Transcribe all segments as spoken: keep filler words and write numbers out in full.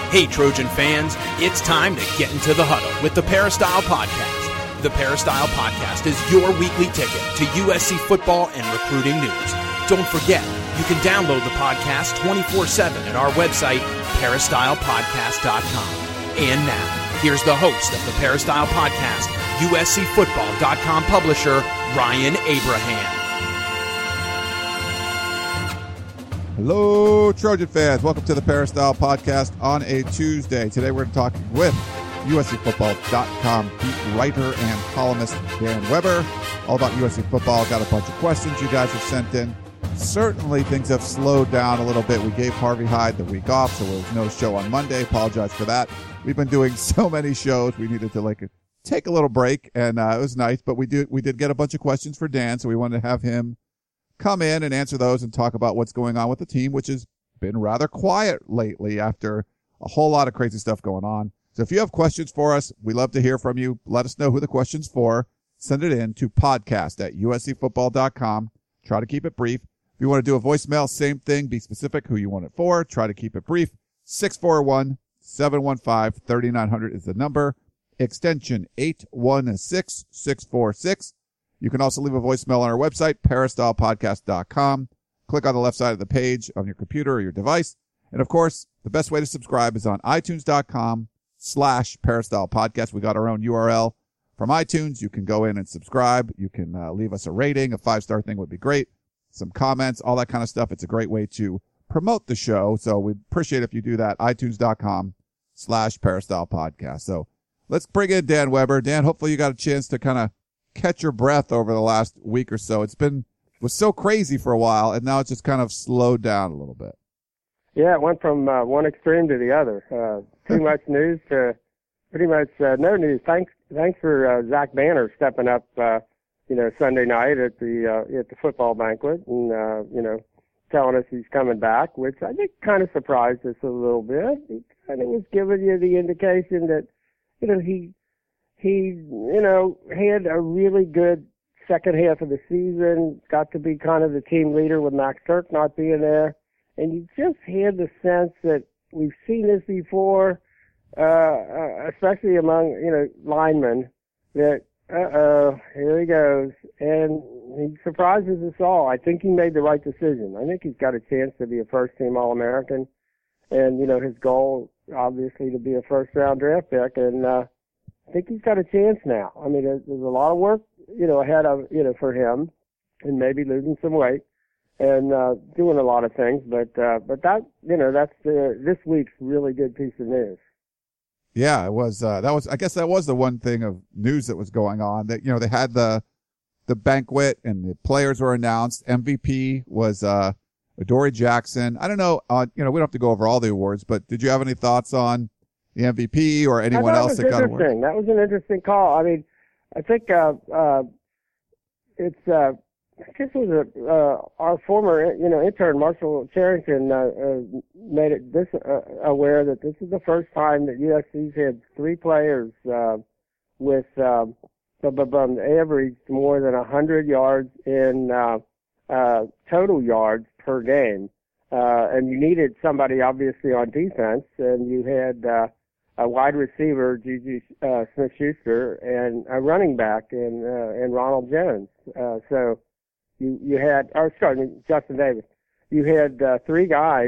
Hey, Trojan fans, it's time to get into the huddle with the Peristyle Podcast. The Peristyle Podcast is your weekly ticket to U S C football and recruiting news. Don't forget, you can download the podcast twenty-four seven at our website, peristyle podcast dot com. And now, here's the host of the Peristyle Podcast, U S C football dot com publisher, Ryan Abraham. Hello, Trojan fans. Welcome to the Peristyle Podcast on a Tuesday. Today we're talking with U S C football dot com beat writer and columnist Dan Weber. All about U S C football. Got a bunch of questions you guys have sent in. Certainly things have slowed down a little bit. We gave Harvey Hyde the week off, so there was no show on Monday. Apologize for that. We've been doing so many shows. We needed to like take a little break, and uh, it was nice. But we did we did get a bunch of questions for Dan, so we wanted to have him come in and answer those and talk about what's going on with the team, which has been rather quiet lately after a whole lot of crazy stuff going on. So if you have questions for us, we love to hear from you. Let us know who the question's for. Send it in to podcast at U S C football dot com. Try to keep it brief. If you want to do a voicemail, same thing. Be specific who you want it for. Try to keep it brief. six four one, seven one five, three nine zero zero is the number. Extension eight one six six four six. You can also leave a voicemail on our website, peristyle podcast dot com. Click on the left side of the page on your computer or your device. And of course, the best way to subscribe is on itunes dot com slash peristyle podcast. We got our own U R L from iTunes. You can go in and subscribe. You can uh, leave us a rating. A five-star thing would be great. Some comments, all that kind of stuff. It's a great way to promote the show. So we appreciate if you do that. itunes dot com slash peristyle podcast. So let's bring in Dan Weber. Dan, hopefully you got a chance to kind of catch your breath over the last week or so. It's been was so crazy for a while, and now it's just kind of slowed down a little bit. Yeah, it went from uh, one extreme to the other. Uh, too much news to pretty much uh, no news. Thanks, thanks for uh, Zach Banner stepping up, uh, you know, Sunday night at the uh, at the football banquet, and uh, you know, telling us he's coming back, which I think kind of surprised us a little bit. He kind of was giving you the indication that, you know, he. He, you know, had a really good second half of the season, got to be kind of the team leader with Max Turk not being there. And you just had the sense that we've seen this before, uh, especially among, you know, linemen, that, uh-oh, here he goes. And he surprises us all. I think he made the right decision. I think he's got a chance to be a first-team All-American. And, you know, his goal, obviously, to be a first-round draft pick. And, uh, I think he's got a chance now. I mean, there's, there's a lot of work, you know, ahead of, you know, for him, and maybe losing some weight and uh, doing a lot of things. But uh, but that, you know, that's the, this week's really good piece of news. Yeah, it was. Uh, that was. I guess that was the one thing of news that was going on. That, you know, they had the the banquet and the players were announced. M V P was uh, Adoree Jackson. I don't know. Uh, you know, we don't have to go over all the awards, but did you have any thoughts on the M V P or anyone else that got awarded? That was an interesting call. I mean, I think uh, uh, it's uh, I guess it was a, uh, our former you know intern Marshall Charrington uh, uh, made it this uh, aware that this is the first time that U S C's had three players uh, with uh, averaged more than a hundred yards in uh, uh, total yards per game, uh, and you needed somebody obviously on defense, and you had. Uh, a wide receiver, Juju uh, Smith-Schuster, and a running back in uh, in Ronald Jones. Uh, so you you had, or sorry, Justin Davis. You had uh, three guys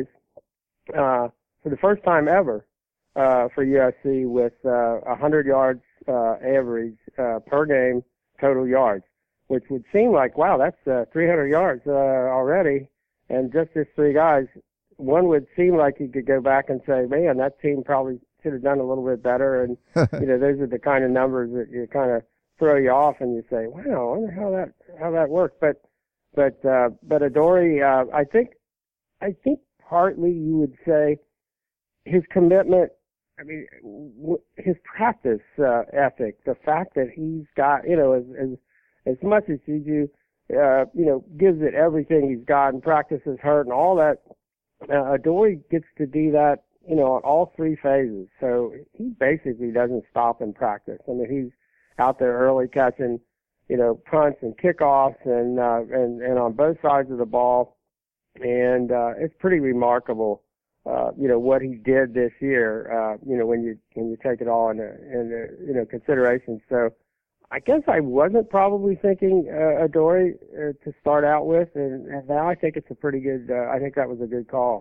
uh, for the first time ever uh, for U S C with uh, one hundred yards uh, average uh, per game total yards, which would seem like, wow, that's uh, three hundred yards uh, already, and just these three guys. One would seem like you could go back and say, man, that team probably should have done a little bit better. And, you know, those are the kind of numbers that you kind of throw you off and you say, wow, I wonder how that, how that worked. But, but, uh, but Adoree, uh, I think, I think partly you would say his commitment, I mean, w- his practice, uh, ethic, the fact that he's got, you know, as, as, as much as Juju, uh, you know, gives it everything he's got and practices hurt and all that, uh, Adoree gets to do that, you know, on all three phases. So he basically doesn't stop in practice. I mean, he's out there early catching, you know, punts and kickoffs and, uh, and, and on both sides of the ball. And, uh, it's pretty remarkable, uh, you know, what he did this year, uh, you know, when you, when you take it all into, into, you know, consideration. So I guess I wasn't probably thinking, uh, Adoree' uh, to start out with. And, and now I think it's a pretty good, uh, I think that was a good call.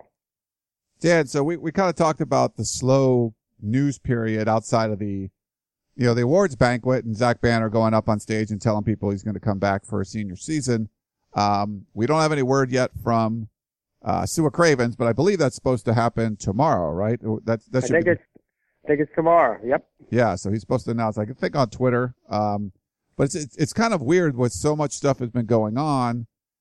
Dan, so we, we kind of talked about the slow news period outside of the, you know, the awards banquet and Zach Banner going up on stage and telling people he's going to come back for a senior season. Um, we don't have any word yet from, uh, Sua Cravens, but I believe that's supposed to happen tomorrow, right? That's, that I should think be, it's, I think it's tomorrow. Yep. yeah. So he's supposed to announce, I think on Twitter. Um, but it's, it's, it's kind of weird with so much stuff has been going on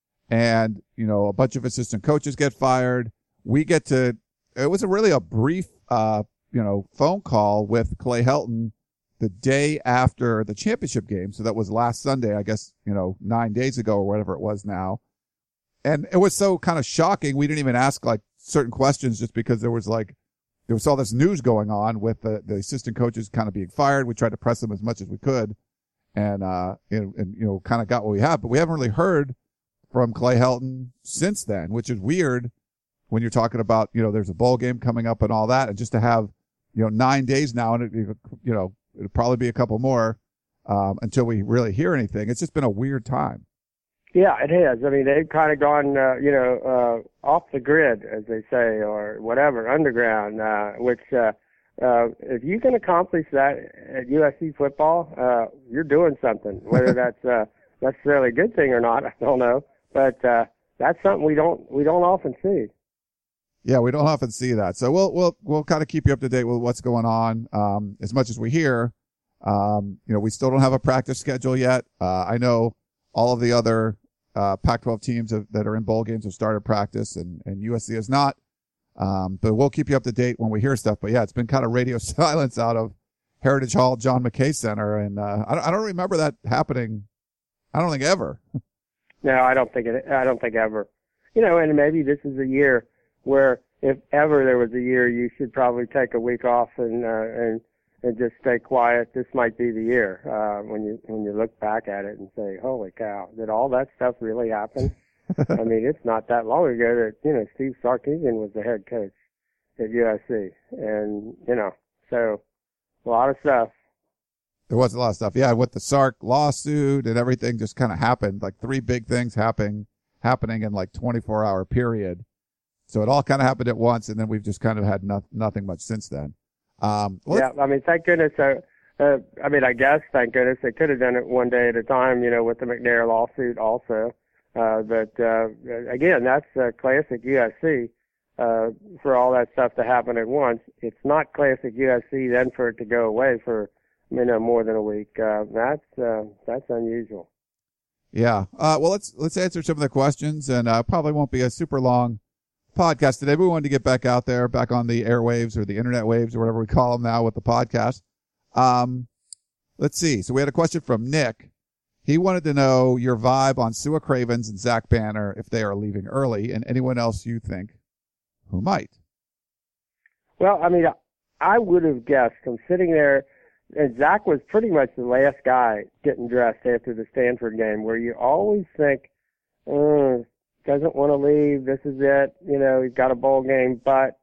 and, you know, a bunch of assistant coaches get fired. We get to, it was a really a brief, uh, you know, phone call with Clay Helton the day after the championship game. So that was last Sunday, I guess, you know, nine days ago or whatever it was now. And it was so kind of shocking. We didn't even ask like certain questions just because there was like, there was all this news going on with the, the assistant coaches kind of being fired. We tried to press them as much as we could and, uh, and, and you know, kind of got what we have, but we haven't really heard from Clay Helton since then, which is weird when you're talking about, you know, there's a bowl game coming up and all that. And just to have, you know, nine days now and, it, you know, it'll probably be a couple more, um, until we really hear anything. It's just been a weird time. Yeah, it has. I mean, they've kind of gone, uh, you know, uh, off the grid, as they say, or whatever, underground, uh, which, uh, uh, if you can accomplish that at U S C football, uh, you're doing something, whether that's, uh, necessarily a good thing or not, I don't know, but, uh, that's something we don't, we don't often see. Yeah, we don't often see that. So we'll, we'll, we'll kind of keep you up to date with what's going on. Um, as much as we hear, um, you know, we still don't have a practice schedule yet. Uh, I know all of the other, uh, Pac twelve teams have, that are in bowl games have started practice and, and U S C has not. Um, but we'll keep you up to date when we hear stuff. But yeah, it's been kind of radio silence out of Heritage Hall, John McKay Center. And, uh, I don't, I don't remember that happening. I don't think ever. No, I don't think it, I don't think ever, you know, and maybe this is a year where if ever there was a year, you should probably take a week off and uh, and and just stay quiet. This might be the year uh, when you when you look back at it and say, "Holy cow! Did all that stuff really happen?" I mean, it's not that long ago that you know Steve Sarkisian was the head coach at U S C, and you know, so a lot of stuff. There was a lot of stuff, yeah, with the Sark lawsuit and everything just kind of happened, like three big things happening happening in like twenty-four hour period. So it all kind of happened at once, and then we've just kind of had no, nothing much since then. Um, yeah, I mean, thank goodness. Uh, uh, I mean, I guess, thank goodness, they could have done it one day at a time, you know, with the McNair lawsuit also. Uh, but, uh, again, that's uh, classic U S C, uh, for all that stuff to happen at once. It's not classic U S C then for it to go away for, you know, more than a week. Uh, that's, uh, that's unusual. Yeah. Uh, well, let's, let's answer some of the questions, and, uh, probably won't be a super long podcast today. We wanted to get back out there, back on the airwaves or the internet waves or whatever we call them now with the podcast. Um, let's see. So we had a question from Nick. He wanted to know your vibe on Sua Cravens and Zach Banner if they are leaving early, and anyone else you think who might. Well, I mean, I would have guessed from sitting there, and Zach was pretty much the last guy getting dressed after the Stanford game, where you always think, uh, doesn't want to leave, this is it, you know, he's got a bowl game, but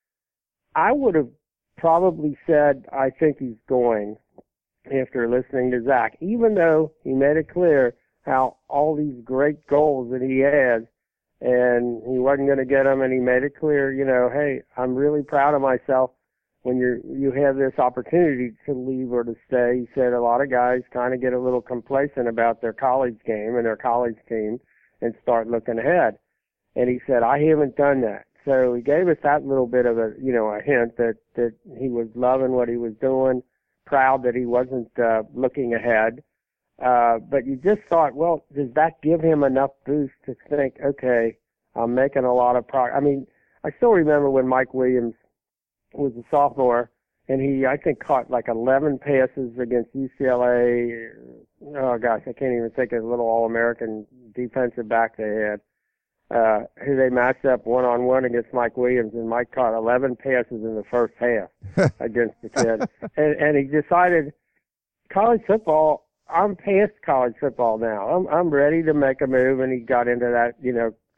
I would have probably said, I think he's going after listening to Zach, even though he made it clear how all these great goals that he has, and he wasn't going to get them, and he made it clear, you know, hey, I'm really proud of myself when you're, you have this opportunity to leave or to stay. He said a lot of guys kind of get a little complacent about their college game and their college team and start looking ahead. And he said, I haven't done that. So he gave us that little bit of a, you know, a hint that, that he was loving what he was doing, proud that he wasn't uh, looking ahead. Uh, but you just thought, well, does that give him enough boost to think, okay, I'm making a lot of progress? I mean, I still remember when Mike Williams was a sophomore, and he, I think, caught like eleven passes against U C L A. Oh, gosh, I can't even think of the little All-American defensive back they had, uh, who they matched up one-on-one against Mike Williams, and Mike caught eleven passes in the first half against the kid. And, and he decided, college football, I'm past college football now. I'm, I'm ready to make a move, and he got into that, you know,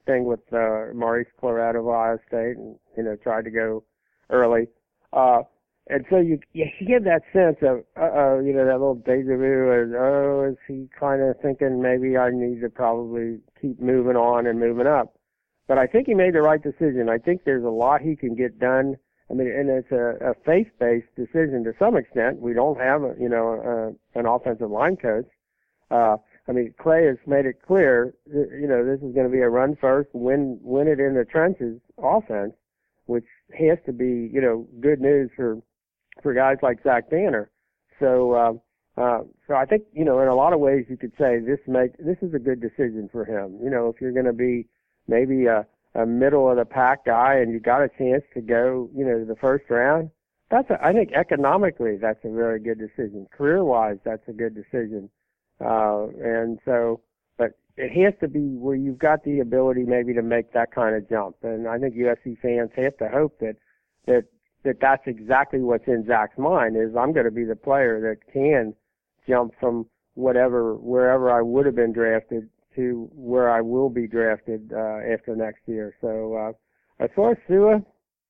thing with uh, Maurice Clarett of Ohio State, and you know tried to go early. Uh, and so you you get that sense of uh oh, you know that little deja vu, and oh, is he kind of thinking maybe I need to probably keep moving on and moving up? But I think he made the right decision. I think there's a lot he can get done. I mean, and it's a, a faith-based decision to some extent. We don't have, a, you know, a, an offensive line coach. Uh, I mean, Clay has made it clear, you know, this is going to be a run first, win, win it in the trenches offense, which has to be, you know, good news for, for guys like Zach Banner. So, uh, uh, so I think, you know, in a lot of ways you could say this make, this is a good decision for him. You know, if you're going to be maybe a, a middle of the pack guy and you got a chance to go, you know, to the first round, that's a, I think economically that's a very good decision. Career wise, that's a good decision. Uh, and so, but it has to be where you've got the ability maybe to make that kind of jump. And I think U S C fans have to hope that, that, that that's exactly what's in Zach's mind is I'm going to be the player that can jump from whatever, wherever I would have been drafted to where I will be drafted uh, after next year. So uh, as far as Sua,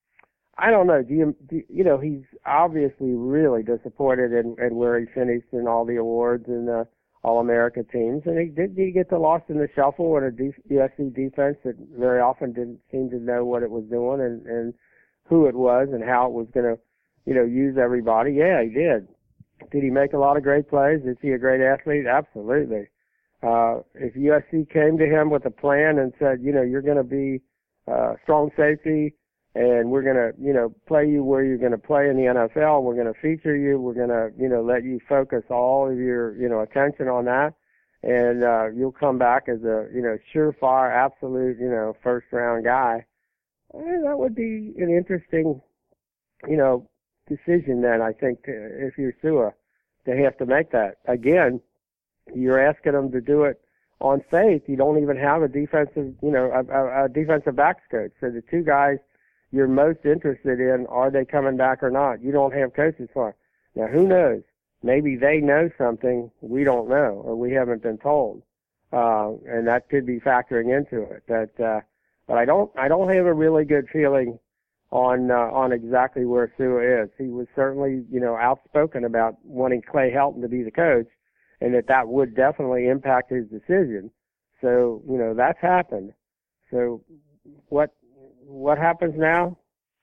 I don't know. Do you, do, you know, he's obviously really disappointed in, in where he finished in all the awards and the All-America teams. And he did, did he get the lost in the shuffle in a D, U S C defense that very often didn't seem to know what it was doing and, and who it was and how it was going to, you know, use everybody? Yeah, he did. Did he make a lot of great plays? Is he a great athlete? Absolutely. Uh, if U S C came to him with a plan and said, you know, you're going to be uh, strong safety and we're going to, you know, play you where you're going to play in the N F L, we're going to feature you, we're going to, you know, let you focus all of your, you know, attention on that, and uh, you'll come back as a, you know, surefire, absolute, you know, first round guy, and that would be an interesting, you know, decision then, I think, to, if you're Sua, to have to make that. Again, you're asking them to do it on faith. You don't even have a defensive, you know, a, a, a defensive backs coach. So the two guys you're most interested in, are they coming back or not? You don't have coaches for it. Now, who knows? Maybe they know something we don't know or we haven't been told, uh, and that could be factoring into it. But, uh, but I don't, I don't have a really good feeling on uh, on exactly where Sua is. He was certainly, you know, outspoken about wanting Clay Helton to be the coach, and that that would definitely impact his decision. So, you know, that's happened. So what what happens now?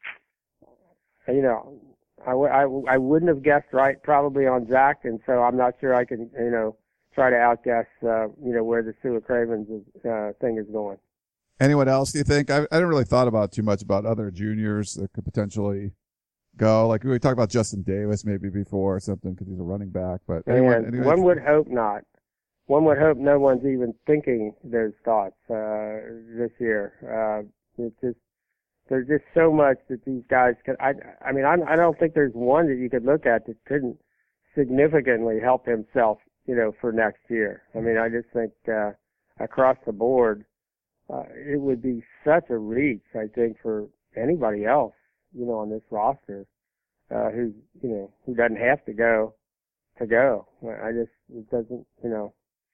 You know, I, w- I, w- I wouldn't have guessed right probably on Zach, and so I'm not sure I can, you know, try to outguess, uh, you know, where the Sua Cravens is, uh, thing is going. Anyone else, do you think? I, I haven't really thought about too much about other juniors that could potentially go. Like we talked about Justin Davis maybe before or something because he's a running back. But anyone, and one would hope not. One would hope no one's even thinking those thoughts uh, this year. Uh, it's just there's just so much that these guys could. I I mean I I don't think there's one that you could look at that couldn't significantly help himself, you know, for next year. I mean I just think uh, across the board uh, it would be such a reach, I think, for anybody else, you know, on this roster, uh, who, you know, who doesn't have to go to go. I just, it doesn't, you know,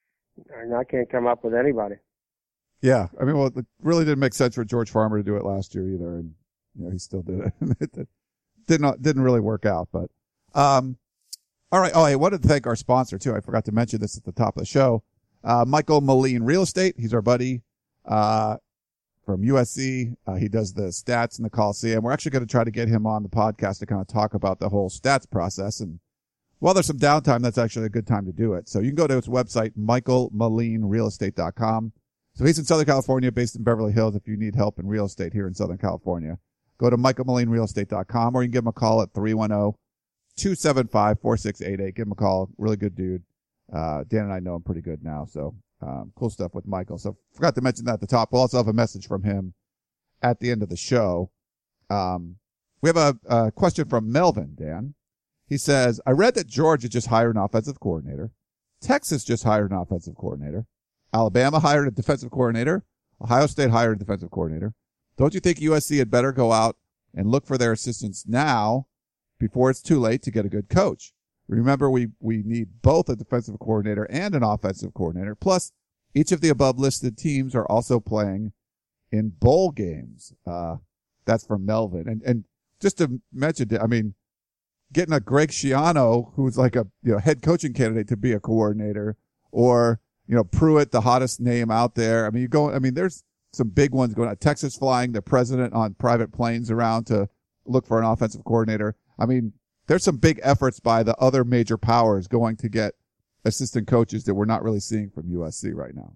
I can't come up with anybody. Yeah. I mean, well, it really didn't make sense for George Farmer to do it last year either. And, you know, he still did it. it did not, didn't really work out, but, um, all right. Oh, I wanted to thank our sponsor too. I forgot to mention this at the top of the show. Uh, Michael Moline Real Estate. He's our buddy, uh, from U S C. Uh, he does the stats in the Coliseum. We're actually going to try to get him on the podcast to kind of talk about the whole stats process. And while there's some downtime, that's actually a good time to do it. So you can go to his website, michael moline real estate dot com. So he's in Southern California, based in Beverly Hills. If you need help in real estate here in Southern California, go to michael moline real estate dot com, or you can give him a call at three one zero, two seven five, four six eight eight. Give him a call. Really good dude. Uh, Dan and I know him pretty good now. So, um, cool stuff with Michael. So forgot to mention that at the top. We'll also have a message from him at the end of the show. Um, we have a, a question from Melvin, Dan. He says, I read that Georgia just hired an offensive coordinator. Texas just hired an offensive coordinator. Alabama hired a defensive coordinator. Ohio State hired a defensive coordinator. Don't you think U S C had better go out and look for their assistants now before it's too late to get a good coach? Remember, we, we need both a defensive coordinator and an offensive coordinator. Plus, each of the above listed teams are also playing in bowl games. Uh, that's from Melvin. And, and just to mention, I mean, getting a Greg Schiano, who's like a, you know, head coaching candidate to be a coordinator, or, you know, Pruitt, the hottest name out there. I mean, you go, I mean, there's some big ones going on. Texas flying the president on private planes around to look for an offensive coordinator. I mean, there's some big efforts by the other major powers going to get assistant coaches that we're not really seeing from U S C right now.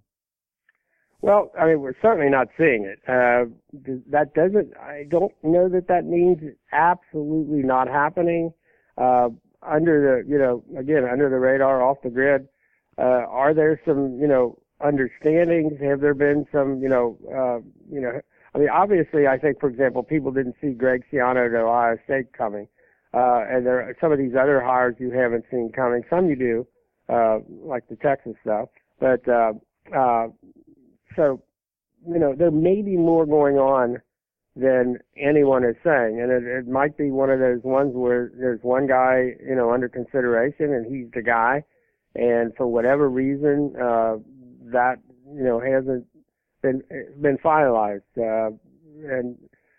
Well, I mean, we're certainly not seeing it. Uh, that doesn't, I don't know that that means it's absolutely not happening. Uh, under the, you know, again, under the radar, off the grid, uh, are there some, you know, understandings? Have there been some, you know, uh, you know, I mean, obviously, I think, for example, people didn't see Greg Schiano to Ohio State coming. Uh, and there are some of these other hires you haven't seen coming. Some you do, uh, like the Texas stuff. But, uh, uh, so, you know, there may be more going on than anyone is saying. And it, it might be one of those ones where there's one guy, you know, under consideration and he's the guy. And for whatever reason, uh, that, you know, hasn't been, been finalized. Uh, and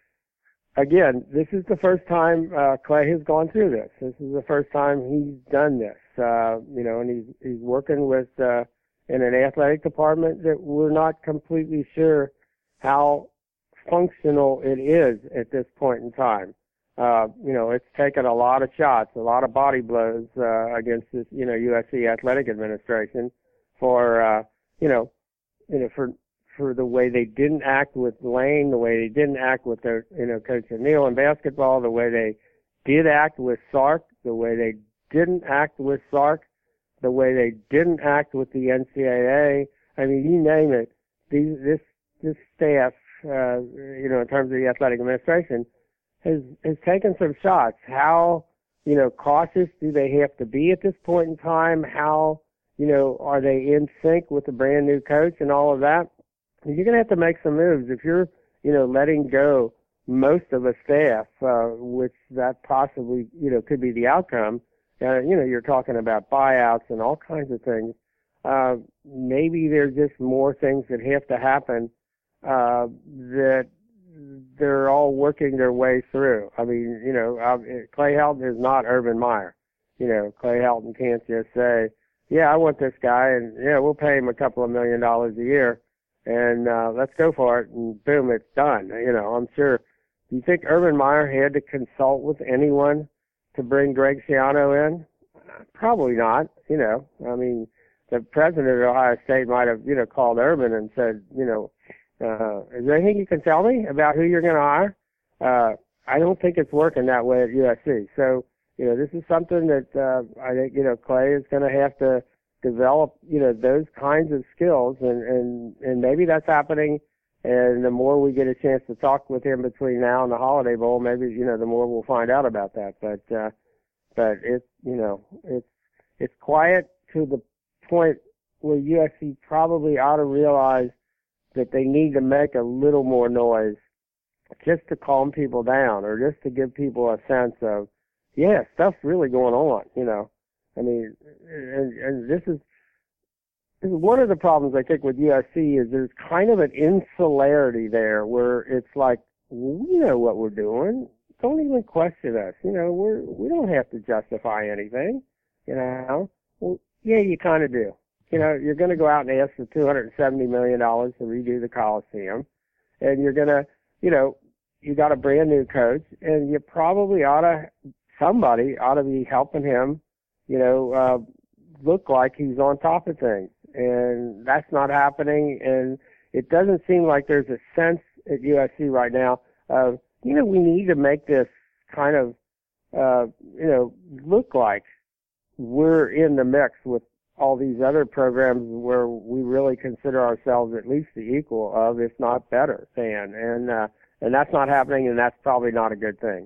again, this is the first time, uh, Clay has gone through this. This is the first time he's done this, uh, you know, and he's, he's working with, uh, in an athletic department that we're not completely sure how functional it is at this point in time. Uh, you know, it's taken a lot of shots, a lot of body blows, uh, against this, you know, U S C athletic administration for, uh, you know, you know, for, for the way they didn't act with Lane, the way they didn't act with their, you know, Coach O'Neill in basketball, the way they did act with Sark, the way they didn't act with Sark, the way they didn't act with the N C double A. I mean, you name it. These, this, this staff, uh, you know, in terms of the athletic administration, has, has taken some shots. How, you know, cautious do they have to be at this point in time? How, you know, are they in sync with the brand new coach and all of that? You're going to have to make some moves. If you're, you know, letting go most of a staff, uh, which that possibly, you know, could be the outcome. Uh, you know, you're talking about buyouts and all kinds of things. Uh, maybe there's just more things that have to happen, uh, that they're all working their way through. I mean, you know, uh, Clay Helton is not Urban Meyer. You know, Clay Helton can't just say, yeah, I want this guy and yeah, we'll pay him a couple of million dollars a year and, uh, let's go for it. And boom, it's done. You know, I'm sure. Do you think Urban Meyer had to consult with anyone to bring Greg Schiano in? Probably not, you know. I mean, the president of Ohio State might have, you know, called Urban and said, you know, uh, is there anything you can tell me about who you're going to hire? Uh, I don't think it's working that way at U S C. So, you know, this is something that, uh, I think, you know, Clay is going to have to develop, you know, those kinds of skills and, and, and maybe that's happening. And the more we get a chance to talk with him between now and the Holiday Bowl, maybe, you know, the more we'll find out about that. But, uh, but it's, you know, it's, it's quiet to the point where U S C probably ought to realize that they need to make a little more noise just to calm people down or just to give people a sense of, yeah, stuff's really going on, you know. I mean, and, and this is, this is one of the problems I think with U S C is there's kind of an insularity there where it's like, well, we know what we're doing. Don't even question us. You know, we're, we don't have to justify anything, you know. Well, yeah, you kind of do. You know, you're going to go out and ask for two hundred seventy million dollars to redo the Coliseum, and you're going to, you know, you got a brand new coach, and you probably ought to, somebody ought to be helping him, you know, uh, look like he's on top of things. And that's not happening, and it doesn't seem like there's a sense at U S C right now of, you know, we need to make this kind of, uh, you know, look like we're in the mix with all these other programs where we really consider ourselves at least the equal of, if not better than. And, uh, and that's not happening, and that's probably not a good thing.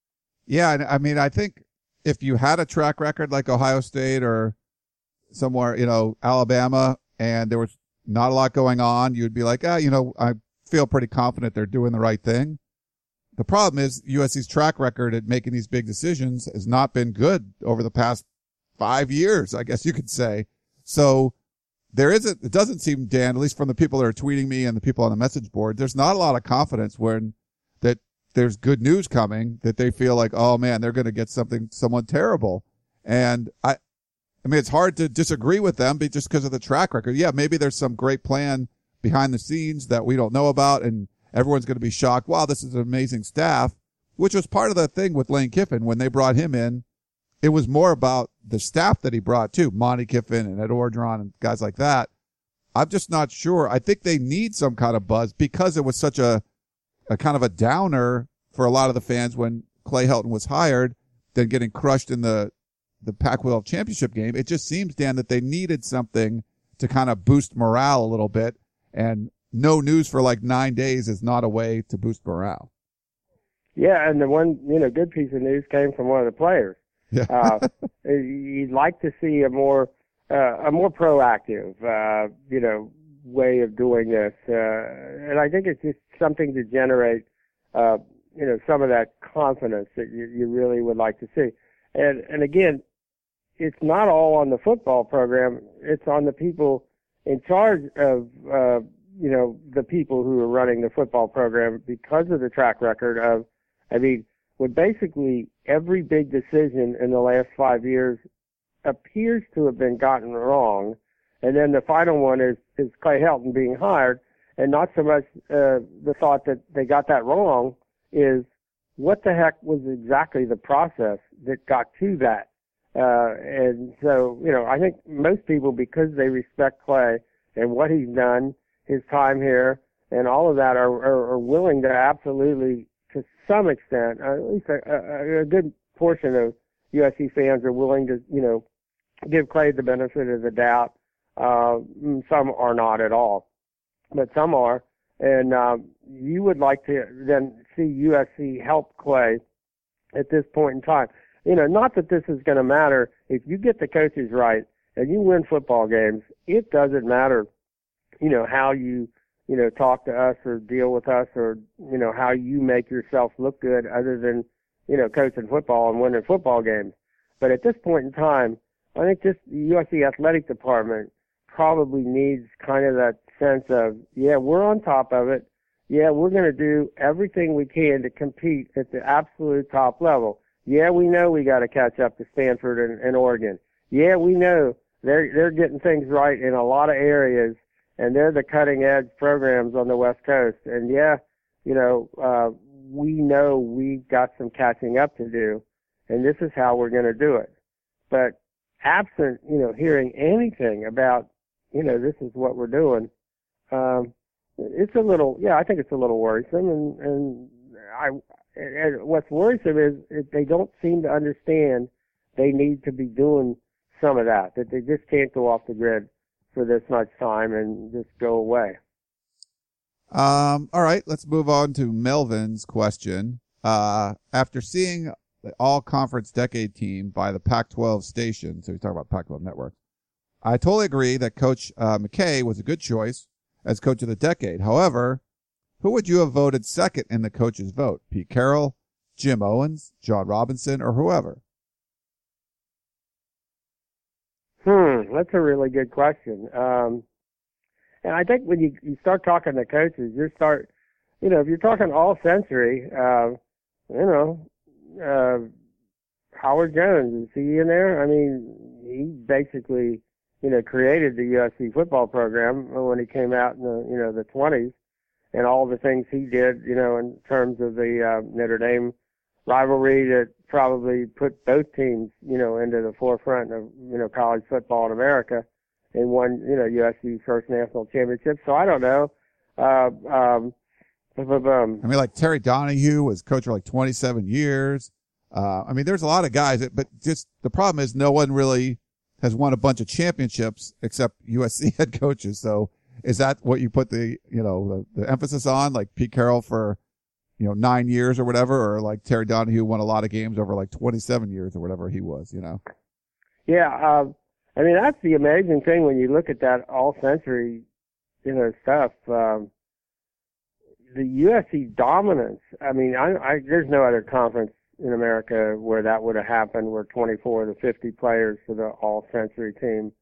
Yeah, I mean, I think if you had a track record like Ohio State or somewhere, you know, Alabama, and there was not a lot going on, you'd be like, ah, you know, I feel pretty confident they're doing the right thing. The problem is U S C's track record at making these big decisions has not been good over the past five years, I guess you could say. So there isn't, it doesn't seem, Dan, at least from the people that are tweeting me and the people on the message board, there's not a lot of confidence when that there's good news coming, that they feel like, oh man, they're going to get something, someone terrible. And I, I mean, it's hard to disagree with them just because of the track record. Yeah, maybe there's some great plan behind the scenes that we don't know about, and everyone's going to be shocked. Wow, this is an amazing staff, which was part of the thing with Lane Kiffin when they brought him in. It was more about the staff that he brought too, Monty Kiffin and Ed Orgeron and guys like that. I'm just not sure. I think they need some kind of buzz because it was such a, a kind of a downer for a lot of the fans when Clay Helton was hired, then getting crushed in the, the Pac twelve championship game. It just seems, Dan, that they needed something to kind of boost morale a little bit, and no news for like nine days is not a way to boost morale. Yeah, and the one, you know, good piece of news came from one of the players. Yeah. uh, you'd like to see a more, uh, a more proactive, uh, you know, way of doing this. Uh, and I think it's just something to generate, uh, you know, some of that confidence that you, you really would like to see. And, and again, it's not all on the football program. It's on the people in charge of, uh, you know, the people who are running the football program because of the track record of, I mean, when basically every big decision in the last five years appears to have been gotten wrong, and then the final one is, is Clay Helton being hired, and not so much uh, the thought that they got that wrong is what the heck was exactly the process that got to that. Uh, and so, you know, I think most people, because they respect Clay and what he's done, his time here, and all of that, are, are, are willing to absolutely, to some extent, uh, at least a, a, a good portion of U S C fans are willing to, you know, give Clay the benefit of the doubt. Uh, some are not at all, but some are. And um, you would like to then see U S C help Clay at this point in time. You know, not that this is going to matter. If you get the coaches right and you win football games, it doesn't matter, you know, how you, you know, talk to us or deal with us, or, you know, how you make yourself look good other than, you know, coaching football and winning football games. But at this point in time, I think just the U S C athletic department probably needs kind of that sense of, yeah, we're on top of it. Yeah, we're going to do everything we can to compete at the absolute top level. Yeah, we know we got to catch up to Stanford and, and Oregon. Yeah, we know they're they're getting things right in a lot of areas, and they're the cutting edge programs on the West Coast. And yeah, you know, uh, we know we've got some catching up to do, and this is how we're going to do it. But absent, you know, hearing anything about, you know, this is what we're doing, um, it's a little, yeah, I think it's a little worrisome. And, and I, and what's worrisome is if they don't seem to understand they need to be doing some of that, that they just can't go off the grid for this much time and just go away. Um, all right, let's move on to Melvin's question. Uh, after seeing the all-conference decade team by the Pac twelve station, so we talk about Pac twelve network, I totally agree that Coach uh, McKay was a good choice as coach of the decade. However, who would you have voted second in the coach's vote? Pete Carroll, Jim Owens, John Robinson, or whoever? Hmm, that's a really good question. Um, and I think when you, you start talking to coaches, you start, you know, if you're talking all century, uh, you know, uh, Howard Jones, is he in there? I mean, he basically, you know, created the U S C football program when he came out in the, you know, the twenties, and all the things he did, you know, in terms of the uh, Notre Dame rivalry that probably put both teams, you know, into the forefront of, you know, college football in America, and won, you know, U S C's first national championship. So I don't know. Uh, um, um, I mean, like Terry Donahue was coach for like twenty-seven years. Uh, I mean, there's a lot of guys, that, but just the problem is no one really has won a bunch of championships except U S C head coaches. So is that what you put the, you know, the, the emphasis on, like Pete Carroll for, you know, nine years or whatever, or like Terry Donahue won a lot of games over like twenty-seven years or whatever he was, you know? Yeah. Um, I mean, that's the amazing thing when you look at that all century, you know, stuff. Um, the U S C dominance. I mean, I, I, there's no other conference in America where that would have happened, where twenty-four of the fifty players for the all century team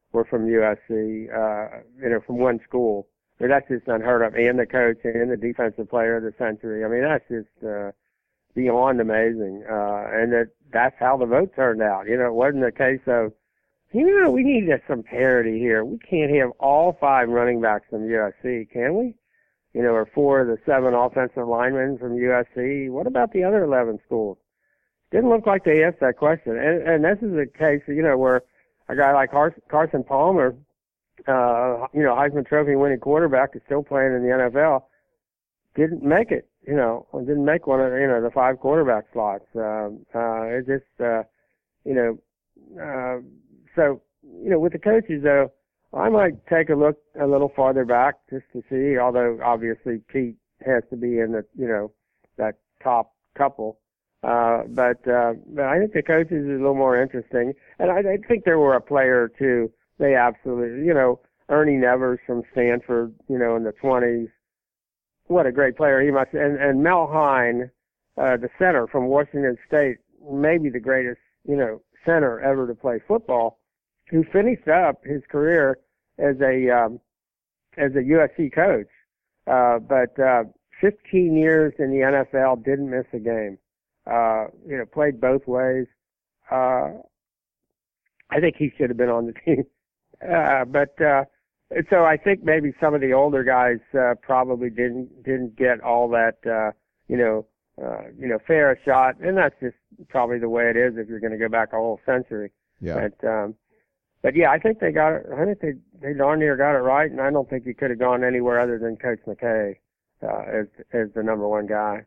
were from U S C, uh, you know, from one school. I mean, that's just unheard of. And the coach and the defensive player of the century. I mean, that's just uh, beyond amazing. Uh, and that that's how the vote turned out. You know, it wasn't a case of, you know, we need some parity here. We can't have all five running backs from U S C, can we? You know, or four of the seven offensive linemen from U S C. What about the other eleven schools? Didn't look like they asked that question. And, and this is a case, you know, where a guy like Carson Palmer, uh, you know, Heisman Trophy winning quarterback is still playing in the N F L, didn't make it, you know, didn't make one of, you know, the five quarterback slots. Um, uh, it just, uh, you know, uh, so, you know, with the coaches though, I might take a look a little farther back just to see, although obviously Pete has to be in the, you know, that top couple. Uh, but, uh, but I think the coaches is a little more interesting. And I, I think there were a player or two, they absolutely, you know, Ernie Nevers from Stanford, you know, in the twenties. What a great player he must, and, and Mel Hein, uh, the center from Washington State, maybe the greatest, you know, center ever to play football, who finished up his career as a, um, as a U S C coach. Uh, but, uh, fifteen years in the N F L, didn't miss a game. Uh, you know, played both ways. Uh, I think he should have been on the team. Uh, but, uh, so I think maybe some of the older guys, uh, probably didn't, didn't get all that, uh, you know, uh, you know, fair a shot. And that's just probably the way it is if you're going to go back a whole century. Yeah. But, um, but yeah, I think they got it. I think they, they darn near got it right. And I don't think you could have gone anywhere other than Coach McKay, uh, as, as the number one guy.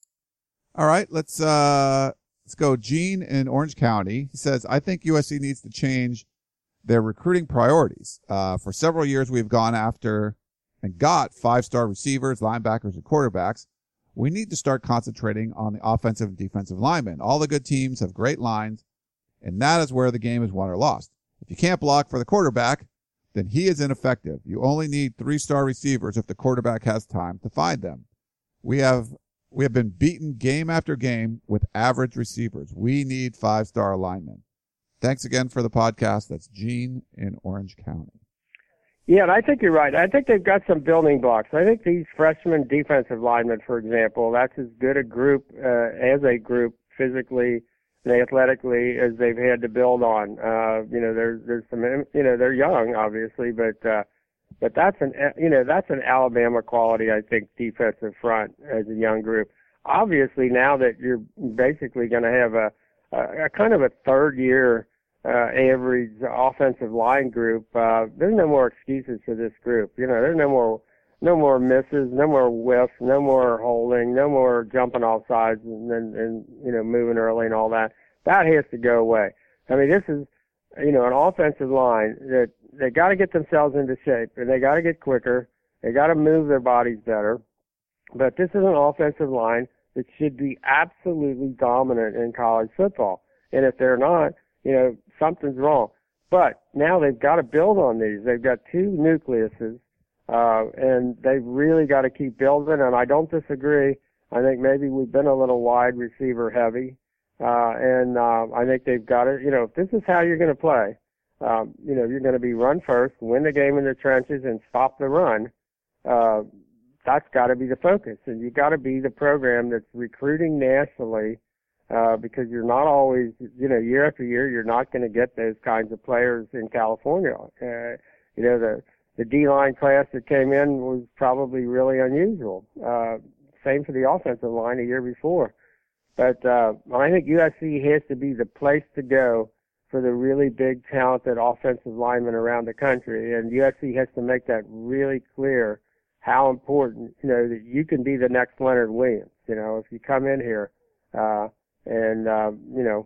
All right, let's uh, let's go. Gene in Orange County. He says, I think U S C needs to change their recruiting priorities. Uh, for several years, we've gone after and got five-star receivers, linebackers, and quarterbacks. We need to start concentrating on the offensive and defensive linemen. All the good teams have great lines, and that is where the game is won or lost. If you can't block for the quarterback, then he is ineffective. You only need three-star receivers if the quarterback has time to find them. We have We have been beaten game after game with average receivers. We need five-star linemen. Thanks again for the podcast. That's Gene in Orange County. Yeah, and I think you're right. I think they've got some building blocks. I think these freshman defensive linemen, for example, that's as good a group uh, as a group physically and athletically as they've had to build on. Uh, you know, there's there's some, you know, they're young, obviously, but uh, But that's an, you know, that's an Alabama quality, I think, defensive front as a young group. Obviously, now that you're basically going to have a, a, a kind of a third year, uh, average offensive line group, uh, there's no more excuses for this group. You know, there's no more, no more misses, no more whiffs, no more holding, no more jumping off sides and then, and, you know, moving early and all that. That has to go away. I mean, this is, you know, an offensive line that they got to get themselves into shape and they got to get quicker. They got to move their bodies better. But this is an offensive line that should be absolutely dominant in college football. And if they're not, you know, something's wrong. But now they've got to build on these. They've got two nucleuses, uh, and they've really got to keep building. And I don't disagree. I think maybe we've been a little wide receiver heavy. Uh, and, uh, I think they've got to, you know, if this is how you're going to play, um, you know, you're going to be run first, win the game in the trenches and stop the run. Uh, that's got to be the focus. And you've got to be the program that's recruiting nationally, uh, because you're not always, you know, year after year, you're not going to get those kinds of players in California. Uh, you know, the, the D-line class that came in was probably really unusual. Uh, same for the offensive line a year before. But uh, I think U S C has to be the place to go for the really big, talented offensive linemen around the country. And U S C has to make that really clear how important, you know, that you can be the next Leonard Williams. You know, if you come in here uh, and, uh, you know,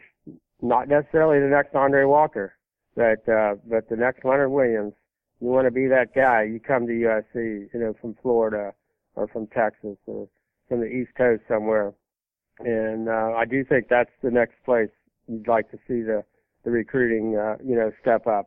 not necessarily the next Andre Walker, but, uh, but the next Leonard Williams, you want to be that guy. You come to U S C, you know, from Florida or from Texas or from the East Coast somewhere. And uh, I do think that's the next place you'd like to see the, the recruiting, uh, you know, step up.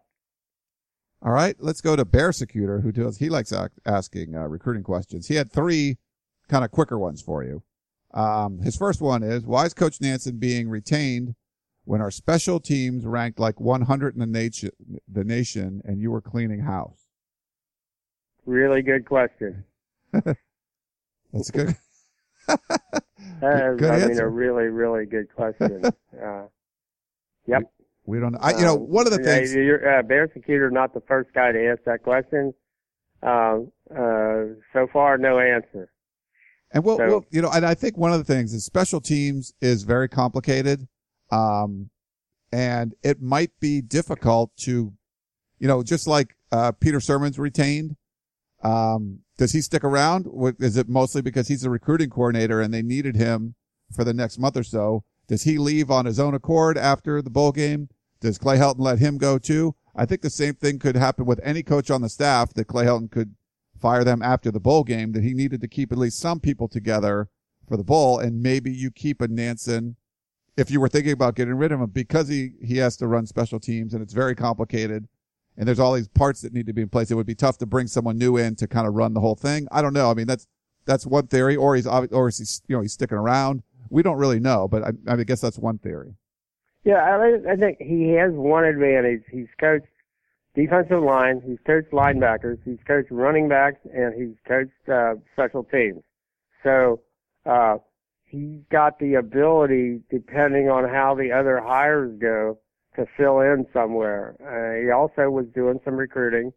All right, let's go to Bear Secutor, who does, he likes ask, asking uh, recruiting questions. He had three kind of quicker ones for you. Um, his first one is, why is Coach Nansen being retained when our special teams ranked like one hundred in the nation, the nation, and you were cleaning house? Really good question. That's good. That is, good I answer. mean, a really, really good question. uh, yep. We, we don't know. I, you know, one of the uh, things. You're, uh, Bear Secutor, not the first guy to ask that question. Um, uh, so far, no answer. And we'll, so, we'll, you know, and I think one of the things is special teams is very complicated. Um, and it might be difficult to, you know, just like, uh, Peter Sermon's retained. Um, does he stick around? Is it mostly because he's a recruiting coordinator and they needed him for the next month or so? Does he leave on his own accord after the bowl game? Does Clay Helton let him go too? I think the same thing could happen with any coach on the staff, that Clay Helton could fire them after the bowl game, that he needed to keep at least some people together for the bowl. And maybe you keep a Nansen if you were thinking about getting rid of him, because he, he has to run special teams and it's very complicated. And there's all these parts that need to be in place. It would be tough to bring someone new in to kind of run the whole thing. I don't know. I mean, that's, that's one theory, or he's, or he's, you know, he's sticking around. We don't really know, but I, I guess that's one theory. Yeah, I, I think he has one advantage. He's coached defensive line, he's coached linebackers, he's coached running backs, and he's coached uh, special teams. So uh, he's got the ability, depending on how the other hires go, to fill in somewhere. Uh, he also was doing some recruiting,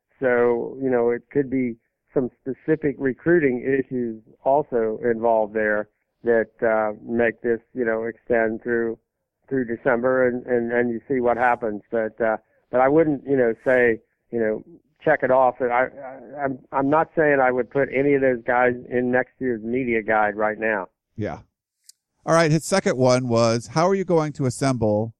so you know it could be some specific recruiting issues also involved there that uh, make this you know extend through through December, and and, and you see what happens. But uh, but I wouldn't you know say you know check it off. I, I I'm I'm not saying I would put any of those guys in next year's media guide right now. Yeah. All right. His second one was, how are you going to assemble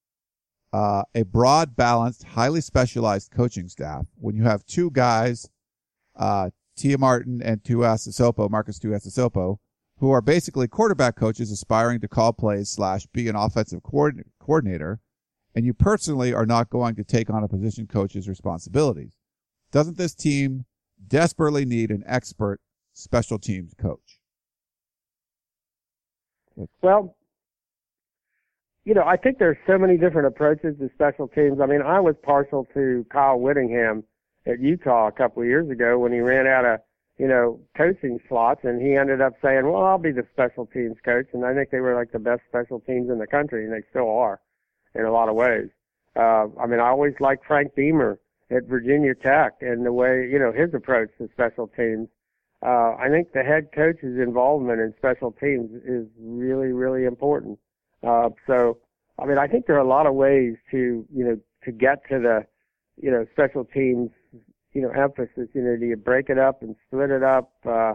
Uh, a broad, balanced, highly specialized coaching staff when you have two guys, uh, Tia Martin and Tuiasosopo, Marcus Tuiasosopo, who are basically quarterback coaches aspiring to call plays slash be an offensive coordin- coordinator, and you personally are not going to take on a position coach's responsibilities. Doesn't this team desperately need an expert special teams coach? Well, you know, I think there's so many different approaches to special teams. I mean, I was partial to Kyle Whittingham at Utah a couple of years ago when he ran out of, you know, coaching slots, and he ended up saying, well, I'll be the special teams coach. And I think they were like the best special teams in the country, and they still are in a lot of ways. Uh, I mean, I always liked Frank Beamer at Virginia Tech and the way, you know, his approach to special teams. Uh, I think the head coach's involvement in special teams is really, really important. Uh, so, I mean, I think there are a lot of ways to, you know, to get to the, you know, special teams, you know, emphasis. You know, do you break it up and split it up? Uh,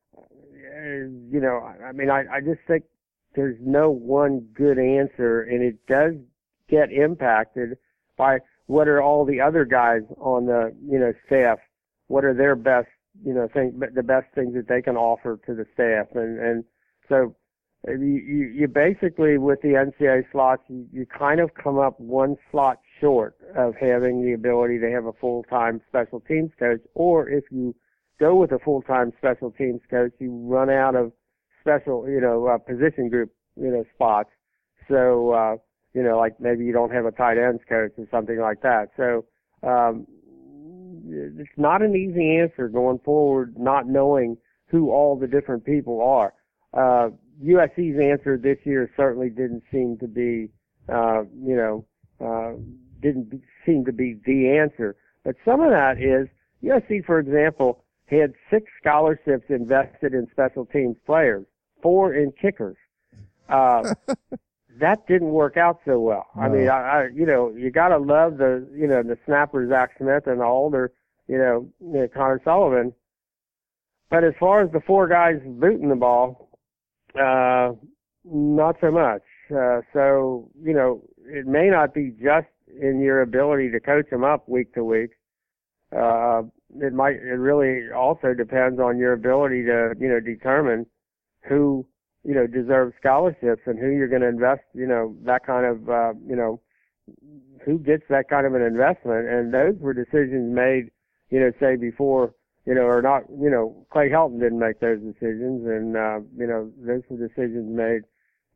you know, I mean, I, I just think there's no one good answer, and it does get impacted by what are all the other guys on the, you know, staff, what are their best, you know, thing, the best things that they can offer to the staff. And, and so, You, you, you basically, with the N C double A slots, you, you kind of come up one slot short of having the ability to have a full-time special teams coach. Or if you go with a full-time special teams coach, you run out of special, you know, uh, position group, you know, spots. So, uh, you know, like maybe you don't have a tight ends coach or something like that. So, um, it's not an easy answer going forward, not knowing who all the different people are. Uh, U S C's answer this year certainly didn't seem to be, uh, you know, uh, didn't be, seem to be the answer. But some of that is, U S C, for example, had six scholarships invested in special teams players, four in kickers. Uh, that didn't work out so well. No. I mean, I, I, you know, you gotta love the, you know, the snapper Zach Smith and the older, you know, you know Connor Sullivan. But as far as the four guys booting the ball, Uh, not so much. Uh, so, you know, it may not be just in your ability to coach them up week to week. Uh, it might, it really also depends on your ability to, you know, determine who, you know, deserves scholarships and who you're going to invest, you know, that kind of, uh, you know, who gets that kind of an investment. And those were decisions made, you know, say before, you know, or not, you know, Clay Helton didn't make those decisions, and, uh, you know, those were decisions made,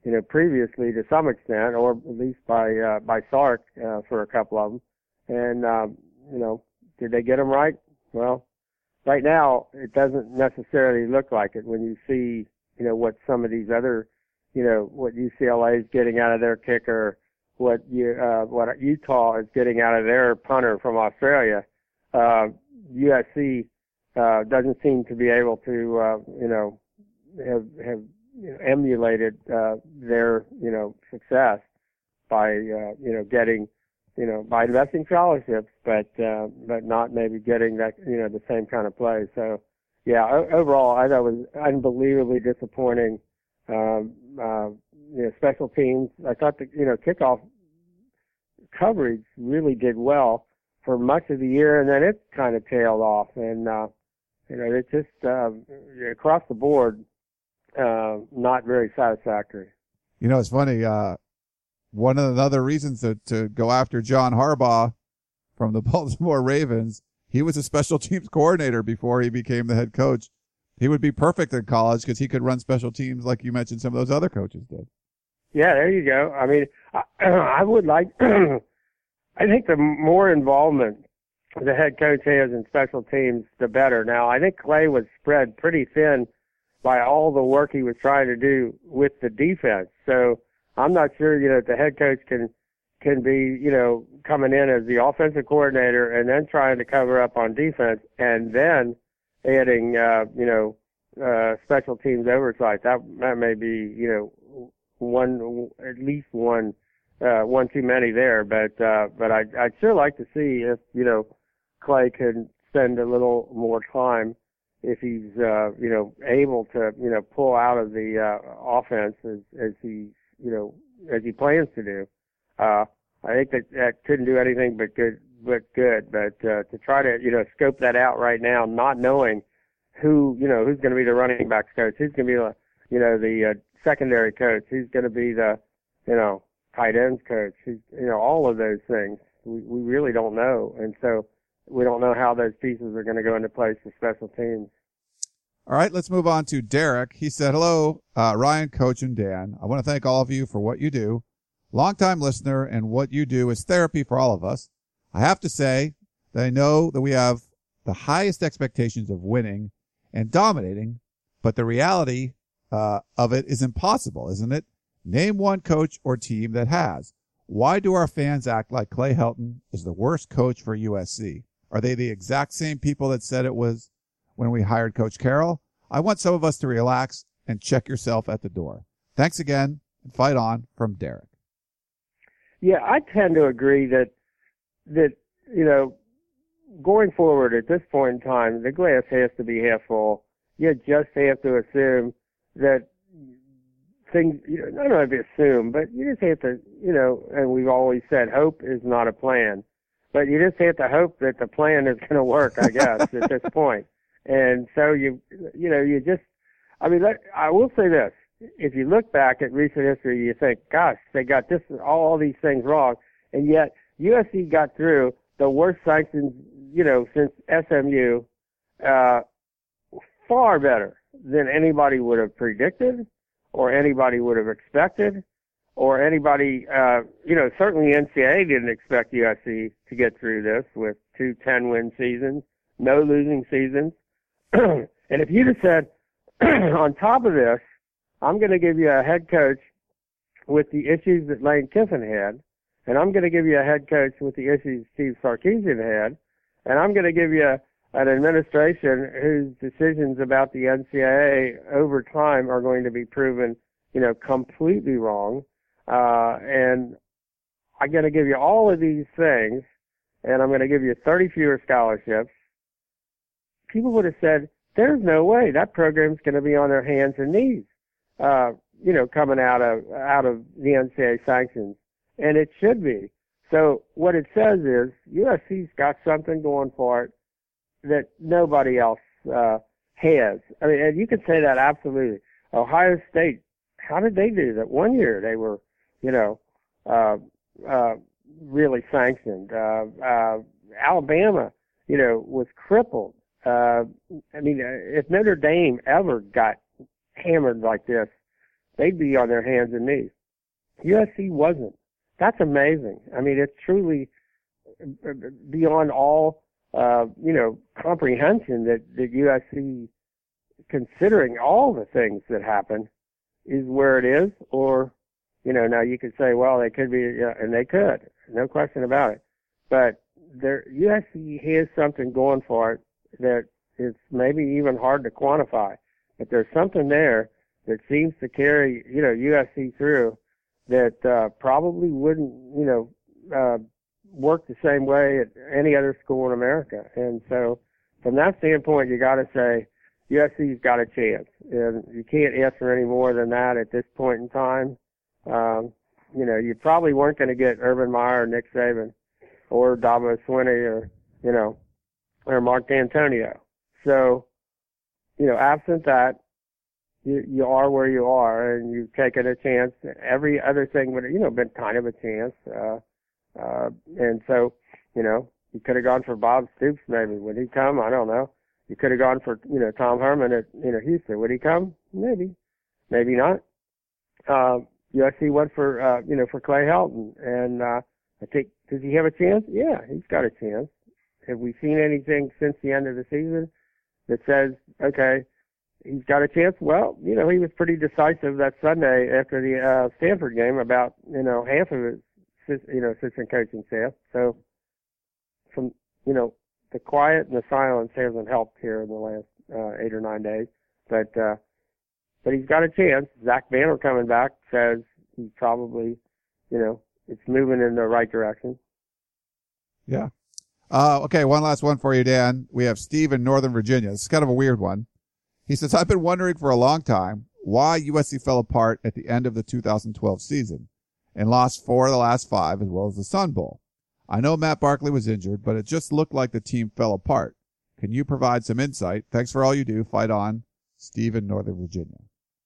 you know, previously to some extent, or at least by uh, by Sark uh, for a couple of them. And um, you know, did they get them right? Well, right now it doesn't necessarily look like it when you see, you know, what some of these other, you know, what U C L A is getting out of their kicker, what you uh, what Utah is getting out of their punter from Australia. Uh, U S C uh, doesn't seem to be able to, uh, you know, have have you know, emulated uh, their, you know, success by, uh, you know, getting, you know, by investing scholarships, but uh, but not maybe getting that, you know, the same kind of play. So, yeah, o- overall, I thought it was unbelievably disappointing. Um, uh, you know, special teams. I thought the, you know, kickoff coverage really did well for much of the year, and then it kind of tailed off. And uh, you know, it just uh, across the board, uh, not very satisfactory. You know, it's funny. Uh, one of the other reasons to, to go after John Harbaugh from the Baltimore Ravens, he was a special teams coordinator before he became the head coach. He would be perfect in college because he could run special teams like you mentioned some of those other coaches did. Yeah, there you go. I mean, I, I would like, I think the more involvement the head coach has in special teams, the better. Now, I think Clay was spread pretty thin by all the work he was trying to do with the defense. So I'm not sure, you know, the head coach can, can be, you know, coming in as the offensive coordinator and then trying to cover up on defense and then adding, uh, you know, uh, special teams oversight. That, that may be, you know, one, at least one, uh, one too many there. But, uh, but I'd, I'd sure like to see if, you know, Clay could spend a little more time if he's, uh, you know, able to, you know, pull out of the, uh, offense as, as he, you know, as he plans to do. Uh, I think that that couldn't do anything but good, but good. But, uh, to try to, you know, scope that out right now, not knowing who, you know, who's going to be the running backs coach, who's going to be the, you know, the, uh, secondary coach, who's going to be the, you know, tight ends coach, who's, you know, all of those things. We, we really don't know. And so we don't know how those pieces are going to go into place for special teams. All right, let's move on to Derek. He said, hello, uh, Ryan, Coach, and Dan. I want to thank all of you for what you do. Longtime listener, and what you do is therapy for all of us. I have to say that I know that we have the highest expectations of winning and dominating, but the reality uh, of it is impossible, isn't it? Name one coach or team that has. Why do our fans act like Clay Helton is the worst coach for U S C? Are they the exact same people that said it was when we hired Coach Carroll? I want some of us to relax and check yourself at the door. Thanks again, and fight on, from Derek. Yeah, I tend to agree that, that, you know, going forward at this point in time, the glass has to be half full. You just have to assume that things, you know, not only assume, but you just have to, you know, and we've always said hope is not a plan. But you just have to hope that the plan is going to work, I guess, at this point. And so you, you know, you just, I mean, let, I will say this. If you look back at recent history, you think, gosh, they got this, all, all these things wrong. And yet U S C got through the worst sanctions, you know, since S M U, uh, far better than anybody would have predicted or anybody would have expected or anybody, uh, you know, certainly N C double A didn't expect U S C to get through this with two ten-win seasons, no losing seasons. And if you'd have said, on top of this, I'm going to give you a head coach with the issues that Lane Kiffin had, and I'm going to give you a head coach with the issues Steve Sarkisian had, and I'm going to give you a, an administration whose decisions about the N C double A over time are going to be proven, you know, completely wrong. Uh, and I'm going to give you all of these things, and I'm going to give you thirty fewer scholarships. People would have said, there's no way that program's going to be on their hands and knees, uh, you know, coming out of, out of the N C double A sanctions. And it should be. So what it says is U S C's got something going for it that nobody else, uh, has. I mean, and you could say that absolutely. Ohio State, how did they do that? One year they were, you know, uh, uh, really sanctioned. Uh, uh, Alabama, you know, was crippled. Uh, I mean, if Notre Dame ever got hammered like this, they'd be on their hands and knees. U S C wasn't. That's amazing. I mean, it's truly beyond all, uh, you know, comprehension that, that U S C, considering all the things that happened, is where it is. Or, you know, now you could say, well, they could be, uh, and they could, no question about it. But there, U S C has something going for it that is maybe even hard to quantify. But there's something there that seems to carry, you know, U S C through that uh, probably wouldn't, you know, uh, work the same way at any other school in America. And so from that standpoint, you got to say U S C's got a chance. And you can't ask for any more than that at this point in time. Um, you know, you probably weren't going to get Urban Meyer or Nick Saban or Dabo Swinney or, you know, or Mark D'Antonio. So, you know, absent that, you, you are where you are, and you've taken a chance. Every other thing would, you know, been kind of a chance. Uh, uh, and so, you know, you could have gone for Bob Stoops maybe. Would he come? I don't know. You could have gone for, you know, Tom Herman at, you know, Houston. Would he come? Maybe. Maybe not. Uh, U S C went for, uh, you know, for Clay Helton. And, uh, I think, does he have a chance? Yeah, he's got a chance. Have we seen anything since the end of the season that says, okay, he's got a chance? Well, you know, he was pretty decisive that Sunday after the uh, Stanford game about, you know, half of his, you know, assistant coaching staff. So from, you know, the quiet and the silence hasn't helped here in the last uh, eight or nine days. But, uh, but he's got a chance. Zach Banner coming back says he's probably, you know, it's moving in the right direction. Yeah. Uh, okay, one last one for you, Dan. We have Steve in Northern Virginia. It's kind of a weird one. He says, I've been wondering for a long time why U S C fell apart at the end of the two thousand twelve season and lost four of the last five as well as the Sun Bowl. I know Matt Barkley was injured, but it just looked like the team fell apart. Can you provide some insight? Thanks for all you do. Fight on. Steve in Northern Virginia.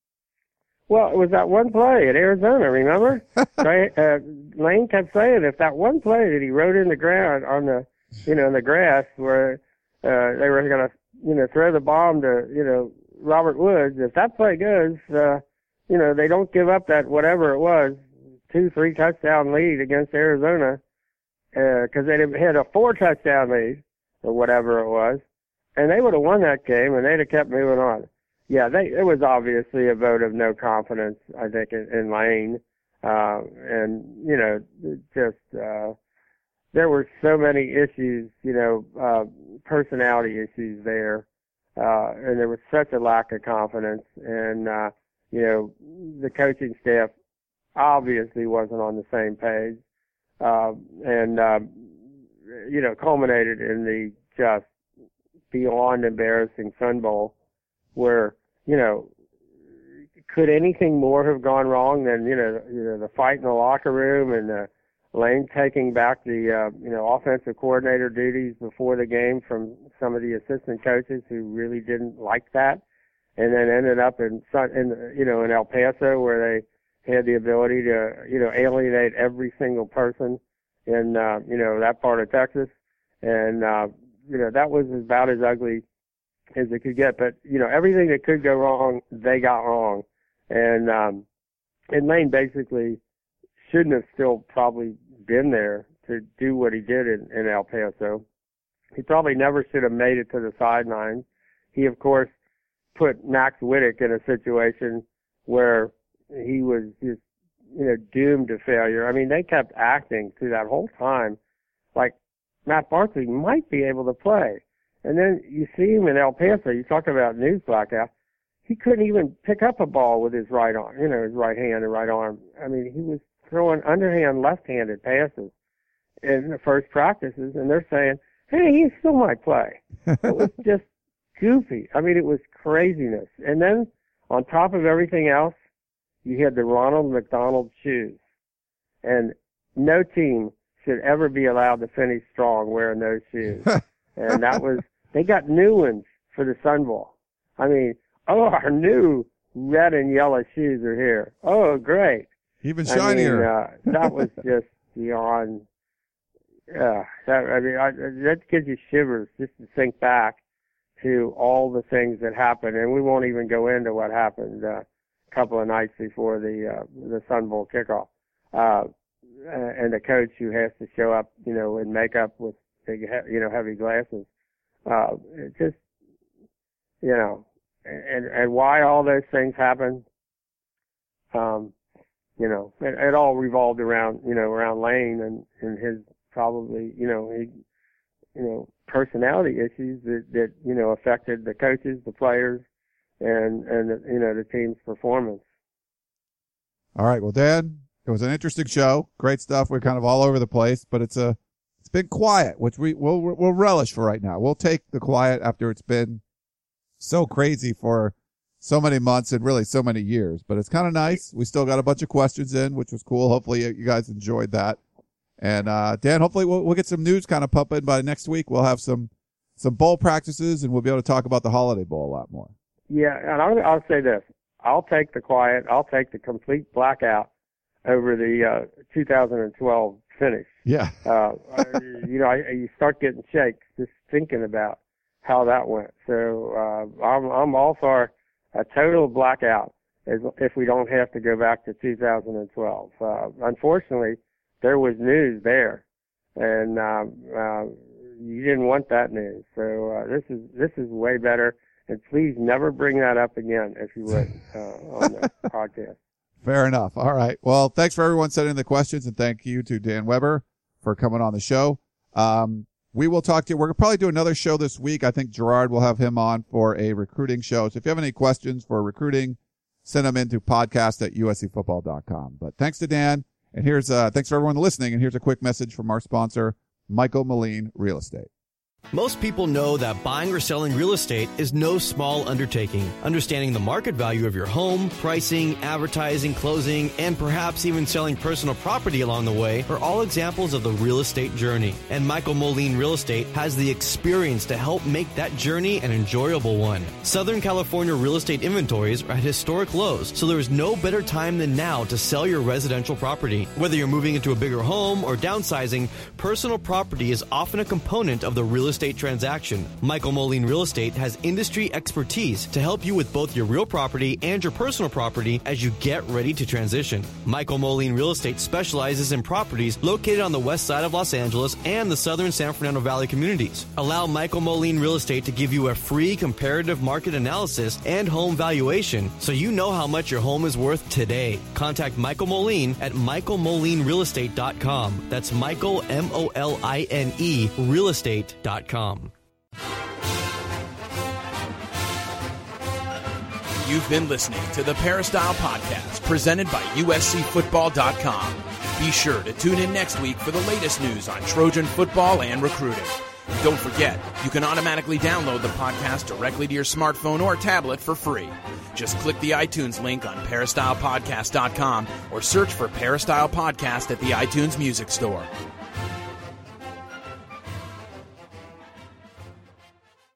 Well, it was that one play at Arizona, remember? Right? uh, Lane kept saying if that one play that he wrote in the ground on the, you know, in the grass where uh, they were going to, you know, throw the bomb to, you know, Robert Woods, if that play goes, uh, you know, they don't give up that whatever it was, two, three touchdown lead against Arizona, because uh, they had a four touchdown lead or whatever it was, and they would have won that game and they'd have kept moving on. Yeah, they, it was obviously a vote of no confidence, I think, in, in Lane. Uh, and, you know, just, uh, there were so many issues, you know, uh, personality issues there. Uh, and there was such a lack of confidence. And, uh, you know, the coaching staff obviously wasn't on the same page. Uh, and, uh, you know, culminated in the just beyond embarrassing Sun Bowl where, you know, could anything more have gone wrong than, you know, you know, the fight in the locker room and the Lane taking back the, uh, you know, offensive coordinator duties before the game from some of the assistant coaches who really didn't like that, and then ended up in, in you know, in El Paso where they had the ability to, you know, alienate every single person in, uh, you know, that part of Texas. And, uh, you know, that was about as ugly as it could get. But, you know, everything that could go wrong, they got wrong. And, um, and Lane basically shouldn't have still probably been there to do what he did in, in El Paso. He probably never should have made it to the sidelines. He, of course, put Max Whittick in a situation where he was just, you know, doomed to failure. I mean, they kept acting through that whole time like Matt Barkley might be able to play. And then you see him in El Paso. You talk about news blackout. He couldn't even pick up a ball with his right arm, you know, his right hand and right arm. I mean, he was throwing underhand left-handed passes in the first practices, and they're saying, hey, he still might play. It was just goofy. I mean, it was craziness. And then on top of everything else, you had the Ronald McDonald shoes. And no team should ever be allowed to finish strong wearing those shoes. And that was, they got new ones for the Sun Bowl. I mean, oh, our new red and yellow shoes are here. Oh, great. Even shinier. I mean, uh, that was just beyond, uh, that, I mean, I, that gives you shivers just to think back to all the things that happened. And we won't even go into what happened, uh, couple of nights before the uh, the Sun Bowl kickoff, uh, and the coach who has to show up, you know, in makeup with big, you know, heavy glasses. Uh, it just, you know, and and why all those things happen. Um, you know, it, it all revolved around, you know, around Lane and, and his probably, you know, he, you know, personality issues that, that, you know, affected the coaches, the players, and, and, the, you know, the team's performance. All right. Well, Dan, it was an interesting show. Great stuff. We're kind of all over the place, but it's a, it's been quiet, which we will, we'll relish for right now. We'll take the quiet after it's been so crazy for so many months and really so many years, but it's kind of nice. We still got a bunch of questions in, which was cool. Hopefully you guys enjoyed that. And, uh, Dan, hopefully we'll, we'll get some news kind of pumping by next week. We'll have some, some bowl practices and we'll be able to talk about the Holiday Bowl a lot more. Yeah. And I'll, I'll say this. I'll take the quiet. I'll take the complete blackout over the, uh, two thousand twelve finish. Yeah. uh, you know, I, you start getting shakes just thinking about how that went. So, uh, I'm, I'm all for a total blackout as if we don't have to go back to two thousand twelve. Uh, unfortunately, there was news there, and um, uh, you didn't want that news. So uh, this is this is way better. And please never bring that up again, if you would, uh, on the podcast. Fair enough. All right. Well, thanks for everyone sending the questions, and thank you to Dan Weber for coming on the show. Um, We will talk to you. We're going to probably do another show this week. I think Gerard will have him on for a recruiting show. So if you have any questions for recruiting, send them into podcast at U S C football dot com. But thanks to Dan. And here's, uh, thanks for everyone listening. And here's a quick message from our sponsor, Michael Moline Real Estate. Most people know that buying or selling real estate is no small undertaking. Understanding the market value of your home, pricing, advertising, closing, and perhaps even selling personal property along the way are all examples of the real estate journey. And Michael Moline Real Estate has the experience to help make that journey an enjoyable one. Southern California real estate inventories are at historic lows, so there is no better time than now to sell your residential property. Whether you're moving into a bigger home or downsizing, personal property is often a component of the real estate transaction. Michael Moline Real Estate has industry expertise to help you with both your real property and your personal property as you get ready to transition. Michael Moline Real Estate specializes in properties located on the west side of Los Angeles and the southern San Fernando Valley communities. Allow Michael Moline Real Estate to give you a free comparative market analysis and home valuation so you know how much your home is worth today. Contact Michael Moline at michael moline real estate dot com. That's Michael, M O L I N E, real estate dot com. You've been listening to the Peristyle Podcast, presented by U S C football dot com. Be sure to tune in next week for the latest news on Trojan football and recruiting. And don't forget, you can automatically download the podcast directly to your smartphone or tablet for free. Just click the iTunes link on peristyle podcast dot com or search for Peristyle Podcast at the iTunes Music Store.